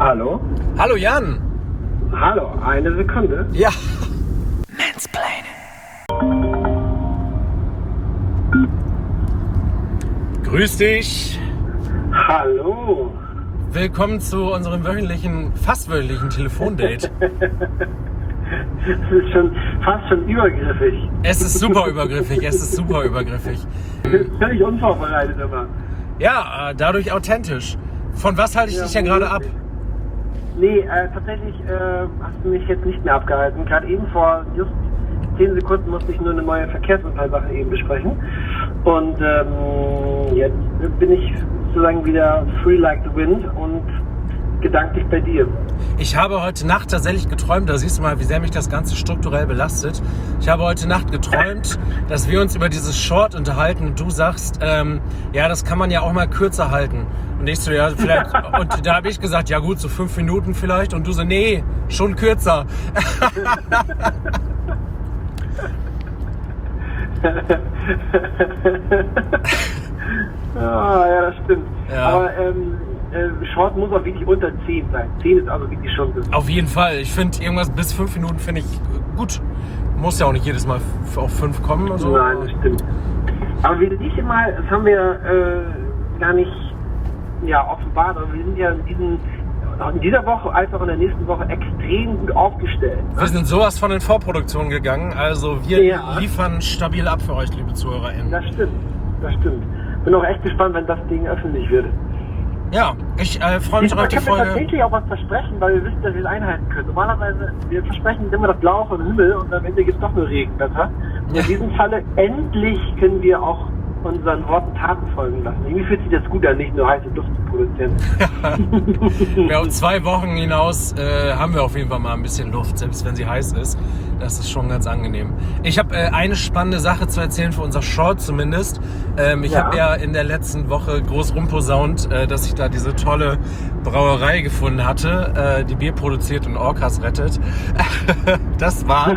Hallo? Hallo Jan. Hallo, eine Sekunde. Ja. Mansplaining. Grüß dich. Hallo. Willkommen zu unserem fast wöchentlichen Telefondate. Das ist fast schon übergriffig. Es ist super übergriffig. Völlig unvorbereitet immer. Ja, dadurch authentisch. Von was halte ich dich denn gerade ab? Nee, tatsächlich hast du mich jetzt nicht mehr abgehalten. Gerade eben vor just 10 Sekunden musste ich nur eine neue Verkehrsunfallsache eben besprechen. Und jetzt bin ich sozusagen wieder free like the wind und gedanklich bei dir. Ich habe heute Nacht tatsächlich geträumt, da siehst du mal, wie sehr mich das Ganze strukturell belastet. Ich habe heute Nacht geträumt, dass wir uns über dieses Short unterhalten und du sagst, ja, das kann man ja auch mal kürzer halten. Und ich so, ja, vielleicht, und da habe ich gesagt, ja gut, so 5 Minuten vielleicht. Und du so, nee, schon kürzer. Ja, das stimmt. Ja. Aber Short muss auch wirklich unter 10 sein. 10 ist also wirklich schon gut. Auf jeden Fall. Ich finde irgendwas bis 5 Minuten finde ich gut. Muss ja auch nicht jedes Mal auf 5 kommen. Also. Nein, das stimmt. Aber wir sind mal, das haben wir gar nicht offenbart, aber wir sind ja in dieser Woche als auch in der nächsten Woche extrem gut aufgestellt. Wir sind sowas von in Vorproduktion gegangen. Also wir liefern stabil ab für euch, liebe ZuhörerInnen. Das stimmt. Bin auch echt gespannt, wenn das Ding öffentlich wird. Ja, ich freue mich auf die Folge. Wir können tatsächlich auch was versprechen, weil wir wissen, dass wir es einhalten können. Normalerweise, wir versprechen immer das Blaue vom Himmel und am Ende gibt es doch nur Regenwetter. In diesem Falle, endlich können wir auch unseren Worten Taten folgen lassen. Irgendwie fühlt sich das gut an, nicht nur heiße Luft zu produzieren. Ja, auf 2 Wochen hinaus haben wir auf jeden Fall mal ein bisschen Luft, selbst wenn sie heiß ist. Das ist schon ganz angenehm. Ich habe eine spannende Sache zu erzählen für unser Short zumindest. Ich habe ja in der letzten Woche groß rumposaunt, dass ich da diese tolle Brauerei gefunden hatte, die Bier produziert und Orcas rettet. Das war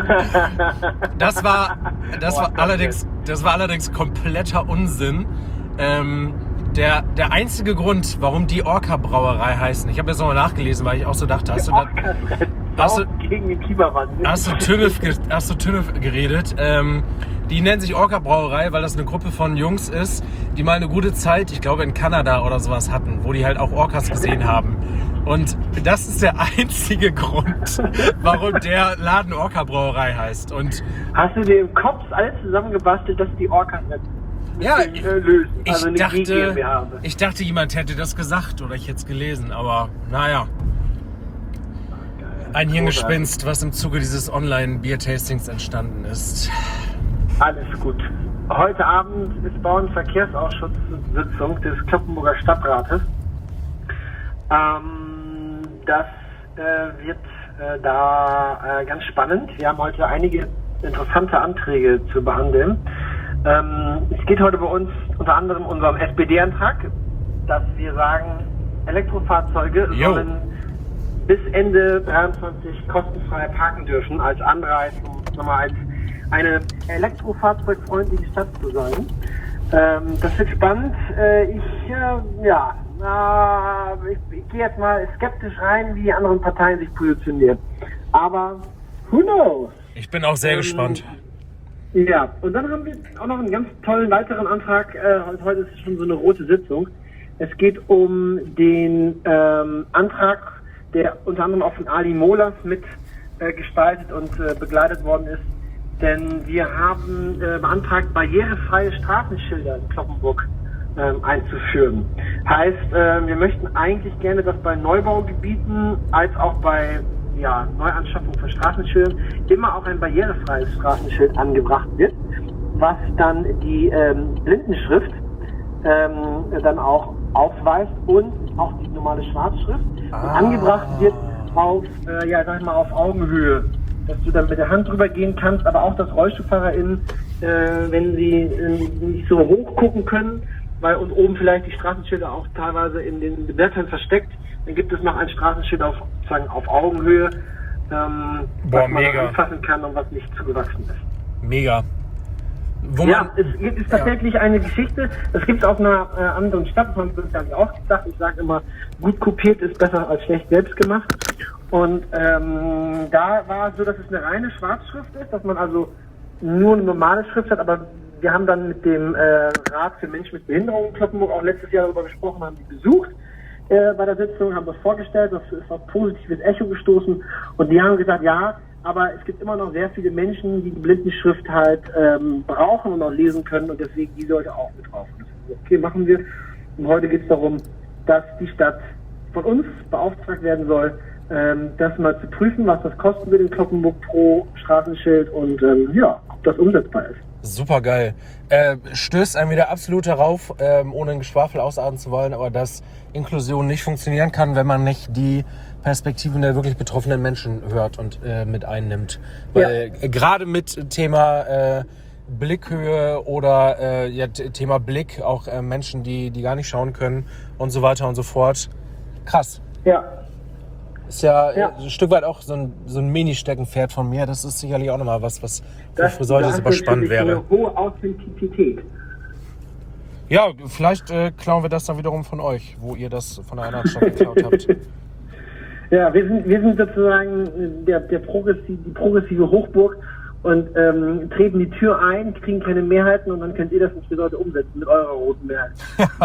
allerdings kompletter Unsinn. Der einzige Grund, warum die Orca-Brauerei heißen, ich habe jetzt nochmal nachgelesen, weil ich auch so dachte, hast gegen den Klimawandel. Hast du TÜNEF geredet? Die nennen sich Orca-Brauerei, weil das eine Gruppe von Jungs ist, die mal eine gute Zeit, ich glaube in Kanada oder sowas hatten, wo die halt auch Orcas gesehen haben. Und das ist der einzige Grund, warum der Laden Orca-Brauerei heißt. Und hast du dir im Kopf alles zusammengebastelt, dass die Orcas ja, lösen? Also ich dachte, jemand hätte das gesagt oder ich hätte es gelesen, aber naja. Ein Hirngespinst, was im Zuge dieses Online-Bier-Tastings entstanden ist. Alles gut. Heute Abend ist Bau- und Verkehrsausschusssitzung des Cloppenburger Stadtrates. Das wird da ganz spannend. Wir haben heute einige interessante Anträge zu behandeln. Es geht heute bei uns unter anderem um unseren SPD-Antrag, dass wir sagen, Elektrofahrzeuge sollen bis Ende 23 kostenfrei parken dürfen, als Anreiz, um nochmal als eine elektrofahrzeugfreundliche Stadt zu sein. Das wird spannend. Ich gehe jetzt mal skeptisch rein, wie die anderen Parteien sich positionieren. Aber who knows? Ich bin auch sehr gespannt. Ja, und dann haben wir auch noch einen ganz tollen weiteren Antrag. Heute ist schon so eine rote Sitzung. Es geht um den Antrag, der unter anderem auch von Ali Molas mit gestaltet und begleitet worden ist. Denn wir haben beantragt, barrierefreie Straßenschilder in Cloppenburg einzuführen. Heißt, wir möchten eigentlich gerne, dass bei Neubaugebieten als auch bei Neuanschaffung von Straßenschildern immer auch ein barrierefreies Straßenschild angebracht wird, was dann die Blindenschrift dann auch aufweist und auch die normale Schwarzschrift und angebracht wird auf, auf Augenhöhe, dass du dann mit der Hand drüber gehen kannst, aber auch, dass RollstuhlfahrerInnen, wenn sie nicht so hoch gucken können, weil und oben vielleicht die Straßenschilder auch teilweise in den Blättern versteckt, dann gibt es noch ein Straßenschild auf Augenhöhe, was man anfassen kann und was nicht zugewachsen ist. Mega. Wo Ja, man, es ist tatsächlich eine Geschichte, das gibt es aus einer anderen Stadt, das haben wir uns ja auch gesagt. Ich sage immer, gut kopiert ist besser als schlecht selbst gemacht. Und da war es so, dass es eine reine Schwarzschrift ist, dass man also nur eine normale Schrift hat, aber wir haben dann mit dem Rat für Menschen mit Behinderung in Cloppenburg auch letztes Jahr darüber gesprochen, haben die besucht bei der Sitzung, haben das vorgestellt, das ist auf positives Echo gestoßen und die haben gesagt, ja, aber es gibt immer noch sehr viele Menschen, die die Blindenschrift halt brauchen und auch lesen können und deswegen die sollte auch mit drauf. Okay, machen wir. Und heute geht es darum, dass die Stadt von uns beauftragt werden soll, das mal zu prüfen, was das kosten wird in Cloppenburg pro Straßenschild und ob das umsetzbar ist. super geil. Stößt einem wieder absolut darauf, ohne ein Geschwafel ausarten zu wollen, aber dass Inklusion nicht funktionieren kann, wenn man nicht die Perspektiven der wirklich betroffenen Menschen hört und mit einnimmt. Weil gerade mit Thema Blickhöhe oder Thema Blick, auch Menschen, die gar nicht schauen können und so weiter und so fort. Krass. Ja. Ist ja ein Stück weit auch so ein Mini-Steckenpferd von mir. Das ist sicherlich auch nochmal was für Friseure super spannend wäre. Eine hohe Authentizität. Ja, vielleicht klauen wir das dann wiederum von euch, wo ihr das von einer anderen Stadt geklaut habt. Ja, wir sind sozusagen die progressive Hochburg und treten die Tür ein, kriegen keine Mehrheiten und dann könnt ihr das nicht für Leute umsetzen mit eurer roten Mehrheit.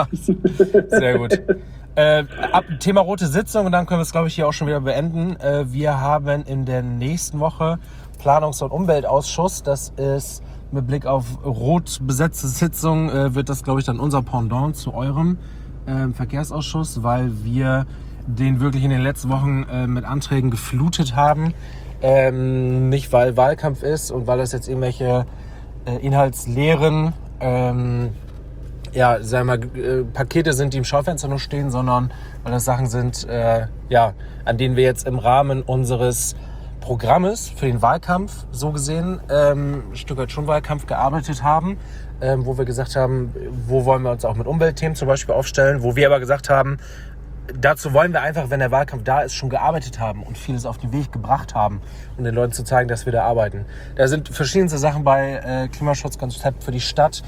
Sehr gut. Thema rote Sitzung und dann können wir es, glaube ich, hier auch schon wieder beenden. Wir haben in der nächsten Woche Planungs- und Umweltausschuss. Das ist mit Blick auf rot besetzte Sitzung, wird das, glaube ich, dann unser Pendant zu eurem Verkehrsausschuss, weil wir den wirklich in den letzten Wochen mit Anträgen geflutet haben. Nicht, weil Wahlkampf ist und weil das jetzt irgendwelche inhaltsleeren Pakete sind, die im Schaufenster nur stehen, sondern weil das Sachen sind, an denen wir jetzt im Rahmen unseres Programmes für den Wahlkampf, so gesehen, ein Stück weit schon Wahlkampf gearbeitet haben, wo wir gesagt haben, wo wollen wir uns auch mit Umweltthemen zum Beispiel aufstellen, wo wir aber gesagt haben, dazu wollen wir einfach, wenn der Wahlkampf da ist, schon gearbeitet haben und vieles auf den Weg gebracht haben, um den Leuten zu zeigen, dass wir da arbeiten. Da sind verschiedenste Sachen bei, Klimaschutzkonzept für die Stadt,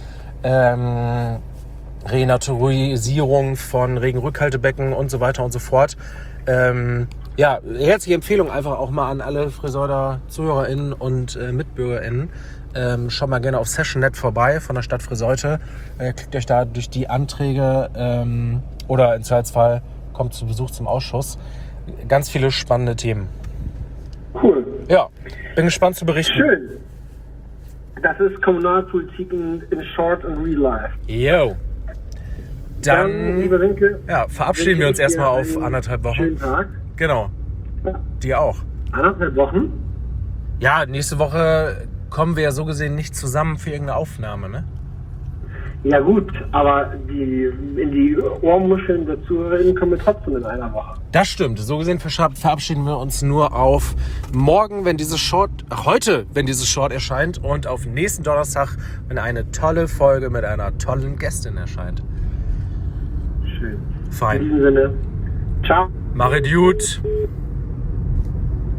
Renaturisierung von Regenrückhaltebecken und so weiter und so fort. Herzliche Empfehlung einfach auch mal an alle Friseute-ZuhörerInnen und MitbürgerInnen. Schaut mal gerne auf Session.net vorbei von der Stadt Friseute. Klickt euch da durch die Anträge oder im Zweifelsfall kommt zu Besuch zum Ausschuss. Ganz viele spannende Themen. Cool. Ja, bin gespannt zu berichten. Schön. Das ist Kommunalpolitik in short and real life. Yo. Dann, lieber Winke, verabschieden wir uns erstmal auf 1,5 Wochen. Schönen Tag. Genau. Dir auch. 1,5 Wochen? Ja, nächste Woche kommen wir ja so gesehen nicht zusammen für irgendeine Aufnahme, ne? Ja gut, aber in die Ohrmuscheln der ZuhörerInnen kommen wir trotzdem in einer Woche. Das stimmt. So gesehen verabschieden wir uns nur auf morgen, wenn dieses Short erscheint und auf nächsten Donnerstag, wenn eine tolle Folge mit einer tollen Gästin erscheint. Schön. Fein. In diesem Sinne, ciao. Mach it gut.